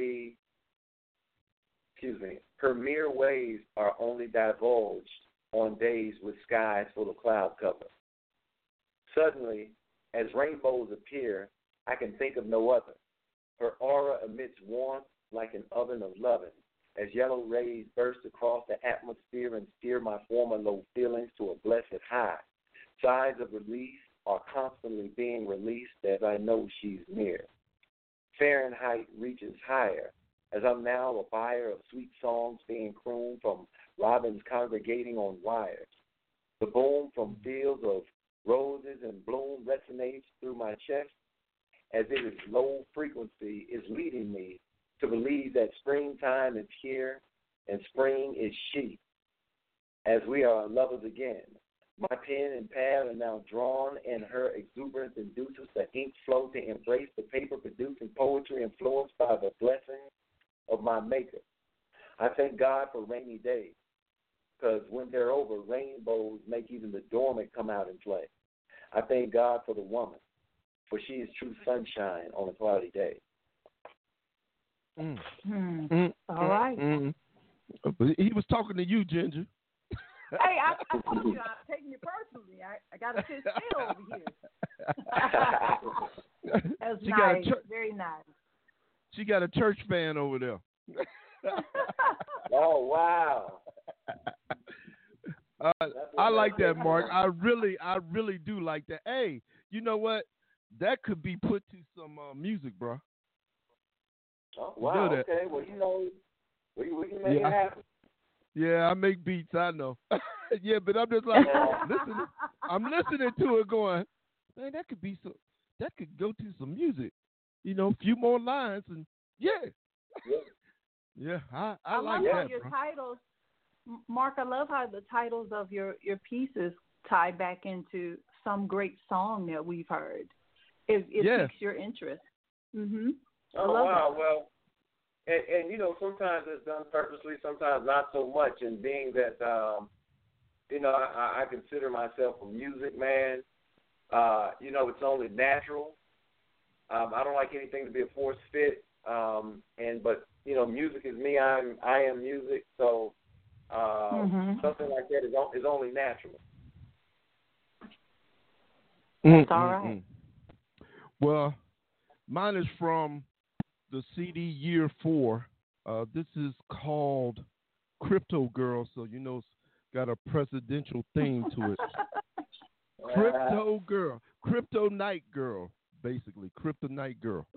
only divulged on days with skies full of cloud cover. Suddenly, as rainbows appear, I can think of no other. Her aura emits warmth like an oven of loving, as yellow rays burst across the atmosphere and steer my former low feelings to a blessed high. Sighs of release are constantly being released as I know she's near. Fahrenheit reaches higher, as I'm now a buyer of sweet songs being crooned from robins congregating on wires. The boom from fields of roses and bloom resonates through my chest, as it is low frequency is leading me to believe that springtime is here and spring is she, as we are lovers again. My pen and pad are now drawn, and her exuberance induces the ink flow to embrace the paper-producing poetry influenced by the blessing of my maker. I thank God for rainy days, because when they're over, rainbows make even the dormant come out and play. I thank God for the woman, for she is true sunshine on a cloudy day. All right. He was talking to you, Ginger. Hey, I told you I'm taking it personally. I got to sit still over here. That's nice. Very nice. She got a church fan over there. Oh, wow. I like that, Mark. I really do like that. Hey, you know what? That could be put to some music, bro. Oh, wow. Okay. Well, we can make it happen. Yeah, I make beats, I know. Yeah, but I'm just like listening. I'm listening to it, going, man, that could go to some music. A few more lines, and yeah. I like love that. How your bro. titles, Mark. I love how the titles of your pieces tie back into some great song that we've heard. It piques your interest. Mhm. Oh, wow. Well, and you know, sometimes it's done purposely, sometimes not so much. And being that, you know, I consider myself a music man. You know, it's only natural. I don't like anything to be a forced fit. But you know, music is me. I am music. So something like that is only natural. That's all right. Well, mine is from the CD Year 4. This is called Crypto Girl, so you know it's got a presidential theme to it. Crypto Girl. Crypto Night Girl, basically. Crypto Night Girl.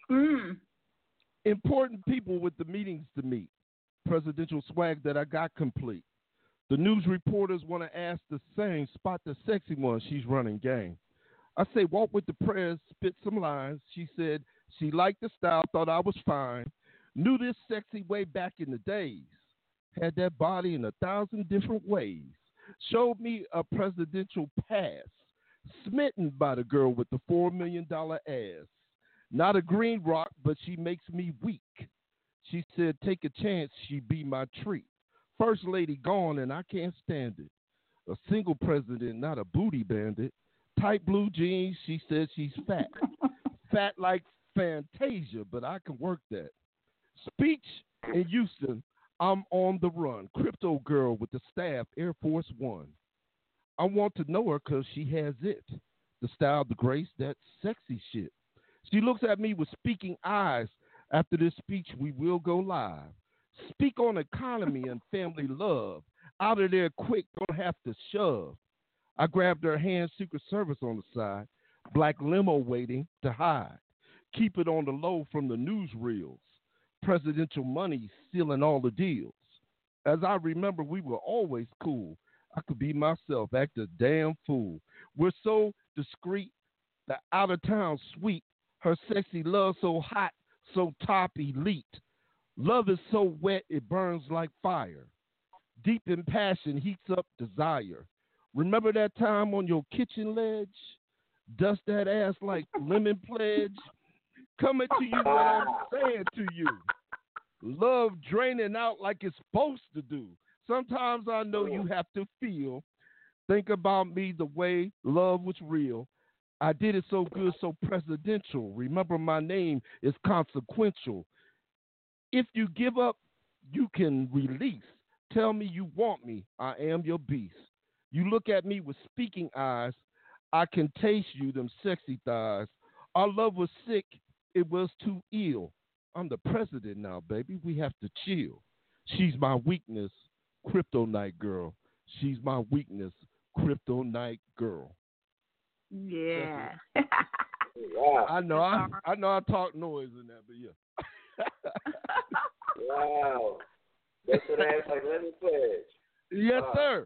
Important people with the meetings to meet. Presidential swag that I got complete. The news reporters want to ask the same. Spot the sexy one. She's running game. I say, walk with the prayers, spit some lines. She said she liked the style, thought I was fine. Knew this sexy way back in the days. Had that body in 1,000 different ways. Showed me a presidential pass. Smitten by the girl with the $4 million ass. Not a green rock, but she makes me weak. She said, take a chance, she'd be my treat. First lady gone, and I can't stand it. A single president, not a booty bandit. Tight blue jeans, she says she's fat. Fat like Fantasia, but I can work that. Speech in Houston, I'm on the run. Crypto girl with the staff, Air Force One. I want to know her because she has it. The style, the grace, that sexy shit. She looks at me with speaking eyes. After this speech, we will go live. Speak on economy and family love. Out of there quick, don't have to shove. I grabbed her hand, Secret Service on the side. Black limo waiting to hide. Keep it on the low from the newsreels. Presidential money stealing all the deals. As I remember, we were always cool. I could be myself, act a damn fool. We're so discreet, the out-of-town sweet. Her sexy love so hot, so top elite. Love is so wet, it burns like fire. Deep in passion, heats up desire. Remember that time on your kitchen ledge? Dust that ass like lemon pledge. Coming to you what I'm saying to you. Love draining out like it's supposed to do. Sometimes I know you have to feel. Think about me the way love was real. I did it so good, so presidential. Remember my name is consequential. If you give up, you can release. Tell me you want me. I am your beast. You look at me with speaking eyes. I can taste you, them sexy thighs. Our love was sick. It was too ill. I'm the president now, baby. We have to chill. She's my weakness, Crypto Night Girl. She's my weakness, Crypto Night Girl. Yeah. Wow. I know I talk noise in that, but yeah. Wow. That's an ass like lemon pledge. Yes, sir.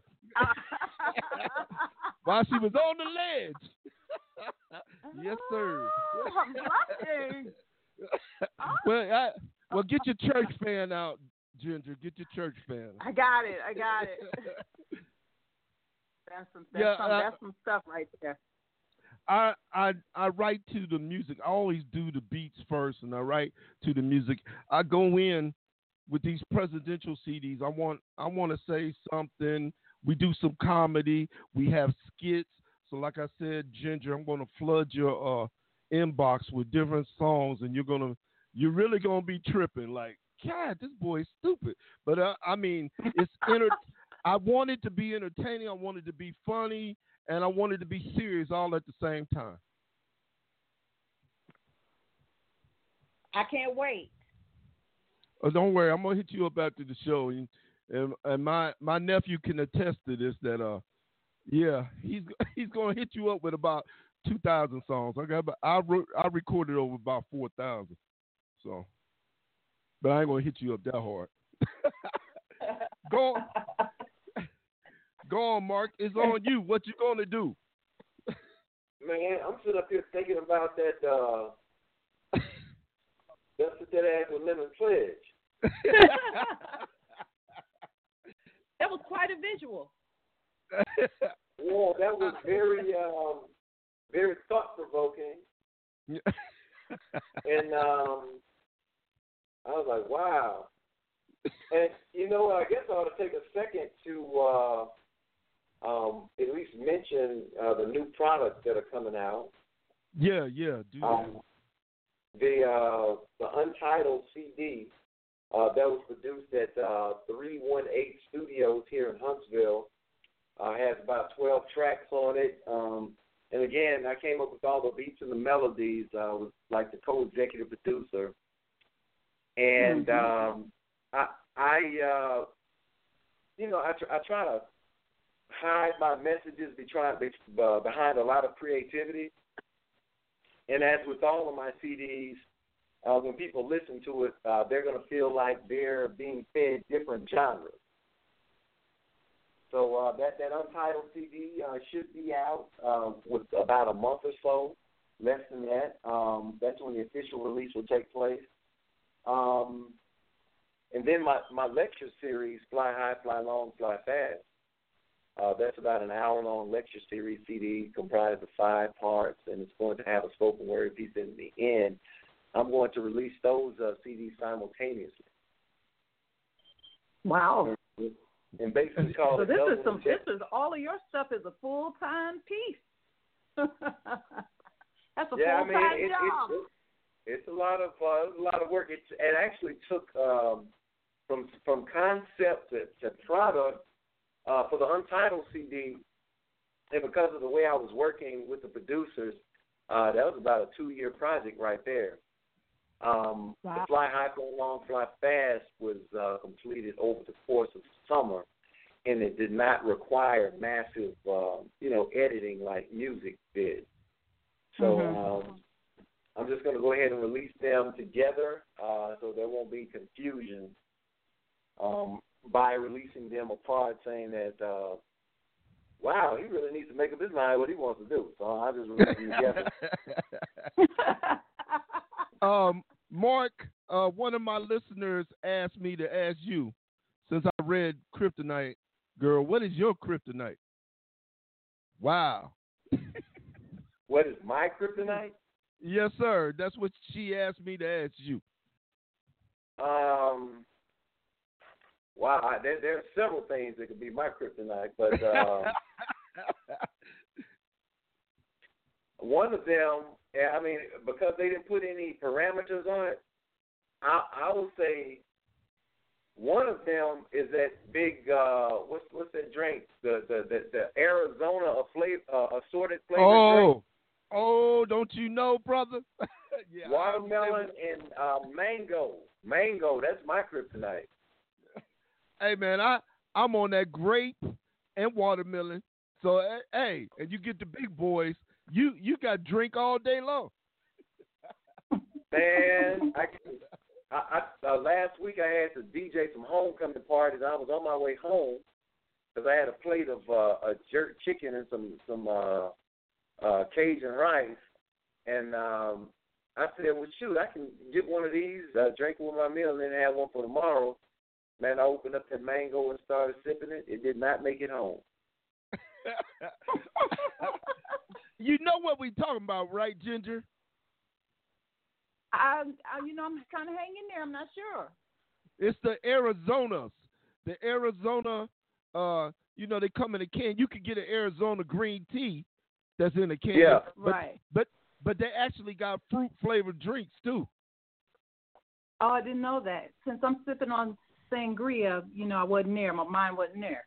While she was on the ledge. Yes, sir. I'm blushing. Well, get your church fan out, Ginger. Get your church fan. I got it. That's some stuff right there. I write to the music. I always do the beats first, and I write to the music. I go in with these presidential CDs. I want to say something. We do some comedy. We have skits. So like I said, Ginger, I'm going to flood your inbox with different songs, and you're really going to be tripping. Like, God, this boy is stupid. But I mean, it's I want it to be entertaining. I want it to be funny, and I want it to be serious all at the same time. I can't wait. Oh, don't worry, I'm gonna hit you up after the show, and my nephew can attest to this. That yeah, he's gonna hit you up with about 2,000 songs. I recorded over about 4,000. So, but I ain't gonna hit you up that hard. Go on, Mark. It's on you. What you gonna do? Man, I'm sitting up here thinking about that. That's that ass with lemon pledge. That was quite a visual. Yeah, that was very, very thought provoking. And I was like, wow. And you know what? I guess I ought to take a second to at least mention the new products that are coming out. Yeah, do that. The Untitled CD that was produced at 318 Studios here in Huntsville has about 12 tracks on it. And again, I came up with all the beats and the melodies. Was like the co-executive producer, and I try to hide my messages behind a lot of creativity. And as with all of my CDs, when people listen to it, they're going to feel like they're being fed different genres. So that Untitled CD should be out with about a month or so, less than that. That's when the official release will take place. And then my lecture series, Fly High, Fly Long, Fly Fast, that's about an hour-long lecture series CD comprised of 5 parts, and it's going to have a spoken word piece in the end. I'm going to release those CDs simultaneously. Wow. And basically called so this is all of your stuff is a full-time piece. That's a full-time job. It's a lot of work. It actually took from concept to product for the Untitled CD, and because of the way I was working with the producers, that was about a 2-year project right there. Wow. The Fly High, Fly Long, Fly Fast was completed over the course of summer, and it did not require massive, editing like music did. So I'm just going to go ahead and release them together, so there won't be confusion by releasing them apart, saying that, wow, he really needs to make up his mind what he wants to do. So I'll just release them together. Mark, one of my listeners asked me to ask you, since I read Kryptonite Girl, what is your kryptonite? Wow. What is my kryptonite? Yes, sir. That's what she asked me to ask you. Wow, there are several things that could be my kryptonite, but one of them, I mean, because they didn't put any parameters on it, I will say one of them is that big, what's that drink? The Arizona assorted flavor drink. Oh, don't you know, brother? Yeah, watermelon and mango. Mango, that's my kryptonite. Hey, man, I'm on that grape and watermelon. So, hey, and you get the big boys, you got drink all day long. Man, I last week I had to DJ some homecoming parties. I was on my way home because I had a plate of a jerk chicken and some Cajun rice, and I said, well, shoot, I can get one of these, drink with my meal, and then have one for tomorrow. Man, I opened up that mango and started sipping it. It did not make it home. You know what we talking about, right, Ginger? I'm kind of hanging there. I'm not sure. It's the Arizonas. The Arizona, they come in a can. You could get an Arizona green tea that's in a can. Yeah. Right. But they actually got fruit-flavored drinks, too. Oh, I didn't know that. Since I'm sipping on sangria, I wasn't there. My mind wasn't there.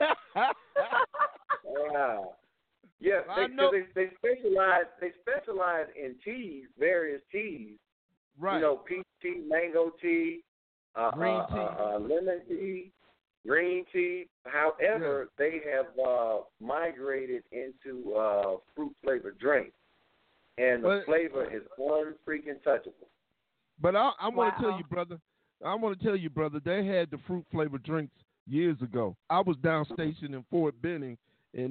Wow. Yeah, they specialize in teas, various teas. Right. Peach tea, mango tea, green tea, lemon tea, green tea. However, they have migrated into fruit-flavored drinks, and the flavor is unfreaking touchable. But I want to tell you, brother. They had the fruit-flavored drinks years ago. I was downstationed in Fort Benning in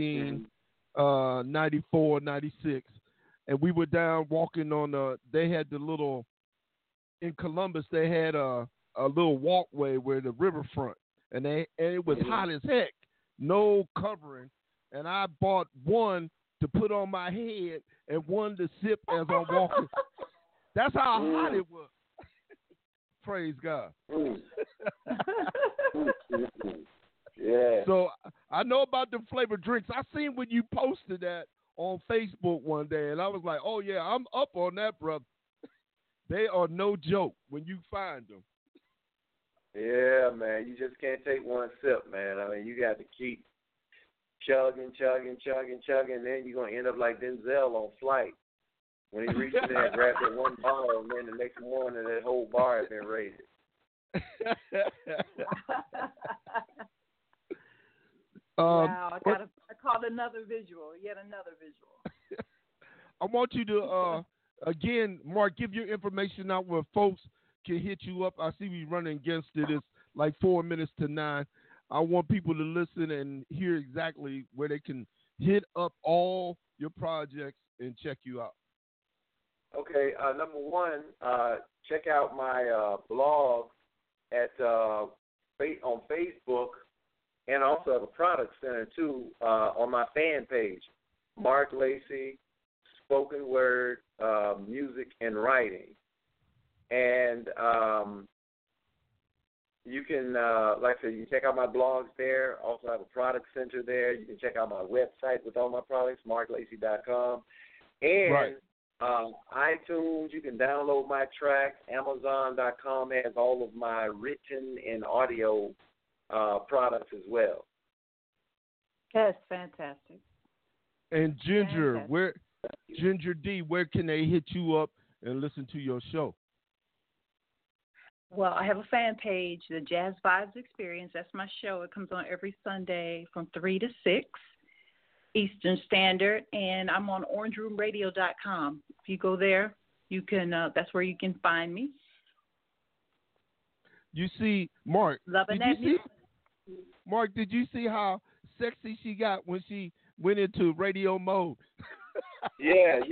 1994, 96. And we were down walking on they had the little, in Columbus, they had a little walkway where the riverfront. And it was hot as heck, no covering. And I bought one to put on my head and one to sip as I'm walking. That's how hot it was. Praise God. Yeah. So I know about the flavored drinks. I seen when you posted that on Facebook one day, and I was like, oh, yeah, I'm up on that, brother. They are no joke when you find them. Yeah, man. You just can't take one sip, man. I mean, you got to keep chugging, then you're going to end up like Denzel on Flight. When he reached in there and grabbed that one bottle, and then the next morning that whole bar had been raided. Wow, I caught yet another visual. I want you to, again, Mark, give your information out where folks can hit you up. I see we running against it. It's like 4 minutes to 9. I want people to listen and hear exactly where they can hit up all your projects and check you out. Okay, number one, check out my blog on Facebook, and also have a product center too on my fan page, Mark Lacey, spoken word, music and writing, and you can, like I said, you can check out my blogs there. Also have a product center there. You can check out my website with all my products, marklacey.com, and right. iTunes, you can download my tracks. Amazon.com has all of my written and audio products as well. That's fantastic. And Ginger, Ginger D, where can they hit you up and listen to your show? Well, I have a fan page, the Jazz Vibes Experience. That's my show. It comes on every Sunday from 3 to 6. Eastern Standard, and I'm on orangeroomradio.com. If you go there, you can. That's where you can find me. You see, Mark. Loving that music. Mark, did you see how sexy she got when she went into radio mode? Yeah. She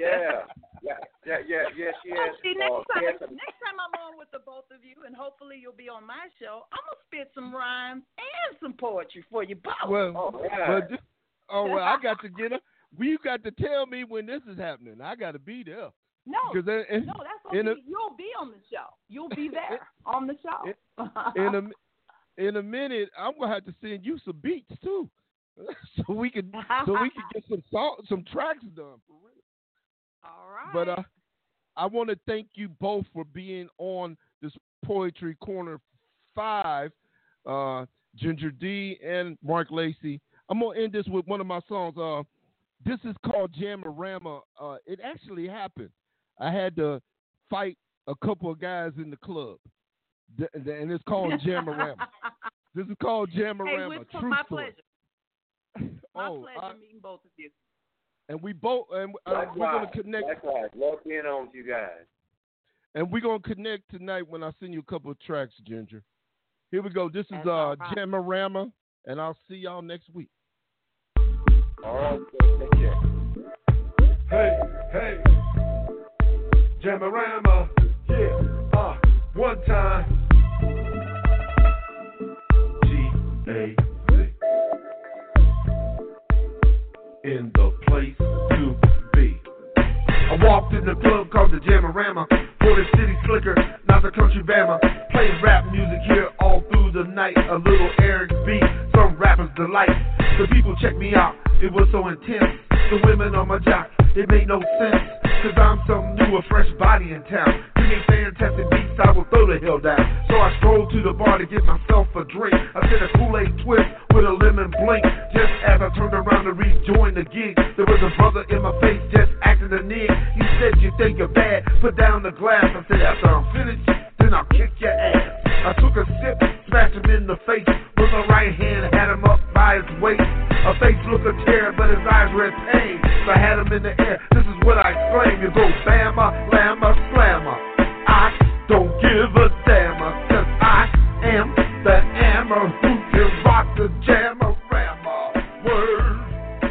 has. See, next time I'm on with the both of you, and hopefully you'll be on my show, I'm gonna spit some rhymes and some poetry for you both. I got to get her. You got to tell me when this is happening. I got to be there. No, that's okay. You'll be on the show. You'll be there on the show. In a minute, I'm gonna have to send you some beats too, so we can get some tracks done for real. All right. But I want to thank you both for being on this Poetry Corner 5, Ginger D and Mark Lacey. I'm going to end this with one of my songs. This is called Jamarama. It actually happened. I had to fight a couple of guys in the club, and it's called Jamarama. This is called Jamarama. Hey, True my story. Pleasure. My pleasure meeting both of you. And we both, and we're going to connect. Likewise. Love being on with you guys. And we're going to connect tonight when I send you a couple of tracks, Ginger. Here we go. This is Jamarama, and I'll see y'all next week. All right, take care. Hey, Jamarama, yeah, one time. G-A-Z. In the place to be. I walked in the club called the Jamarama. For the city slicker, not the country bama. Playing rap music here all through the night. A little Eric B, some rappers delight. The people check me out, it was so intense. The women on my jock, it made no sense. Cause I'm some new, a fresh body in town. Give me fantastic beats, I will throw the hell down. So I strolled to the bar to get myself a drink. I said a Kool-Aid twist with a lemon blink. Just as I turned around to rejoin the gig, there was a brother in my face just acting a nig. He said, you think you're bad, put down the glass. I said, after I'm finished, then I'll kick your ass. I took a sip, smashed him in the face. With my right hand, had him up by his waist. A face looked of terror, but his eyes were in pain. So I had him in the air, this is what I exclaimed. You go bama, llama, slammer. I don't give a damn, cause I am the hammer who can rock the Jamarama. Word.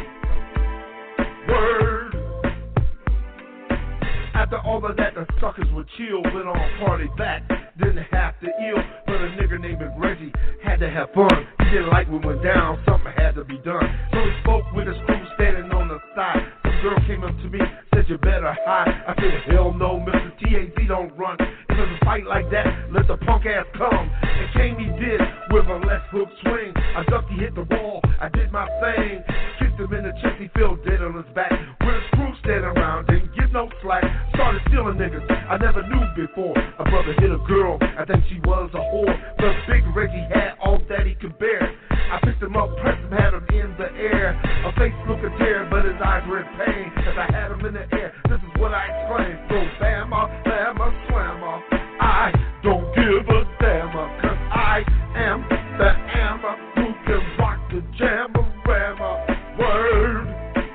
After all of that, the suckers would chill, went on party back, didn't have to ill. But a nigga named Reggie had to have fun. He didn't like what went down, something had to be done. So he spoke with his crew standing on the side. girl came up to me, said you better hide. I said, hell no, Mr. TAZ don't run. If there's a fight like that, let the punk ass come. And came he did with a left hook swing. I ducked, he hit the wall, I did my thing. Kicked him in the chest, he fell dead on his back. With his crew standing around, didn't give no slack. Started stealing niggas I never knew before. A brother hit a girl, I think she was a whore. But Big Reggie had all that he could bear. I picked him up, pressed him, had him in the air. A face looking tear, but his eyes were in pain. As I had him in the air, this is what I exclaimed. Go bama, bama, slammer. I don't give a dammer, cause I am the ammer who can rock the jammer-rammer. Word,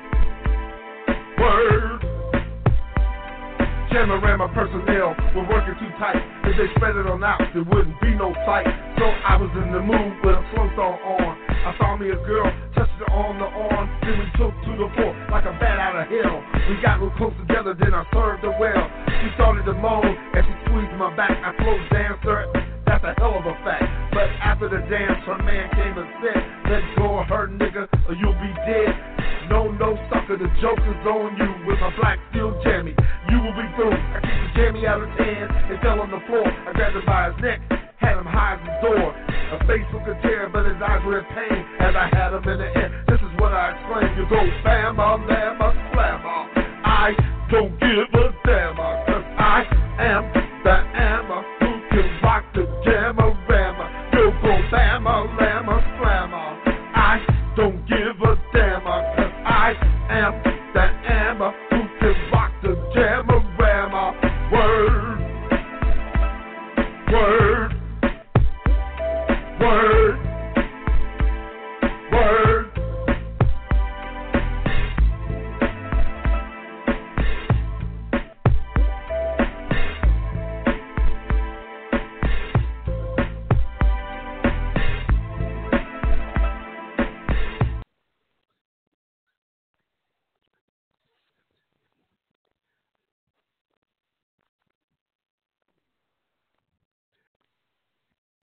word. Jammer-rammer personnel were working too tight. If they spread it on out, there wouldn't be no fight. So I was in the mood with a slow song on. I saw me a girl, touched her on the arm, then we took to the floor like a bat out of hell. We got real close together, then I served her well. She started to moan as she squeezed my back. I slow danced her, that's a hell of a fact. But after the dance, her man came and said, let go of her, nigga, or you'll be dead. No, sucker, the joke is on you with my black steel jammy. You will be through. I kicked the jammy out of his hand and fell on the floor. I grabbed him by his neck, had him high as the door. A face looked a tear, but his eyes were in pain as I had him in the air. This is what I explained. You go bama, bama, slammer. I don't give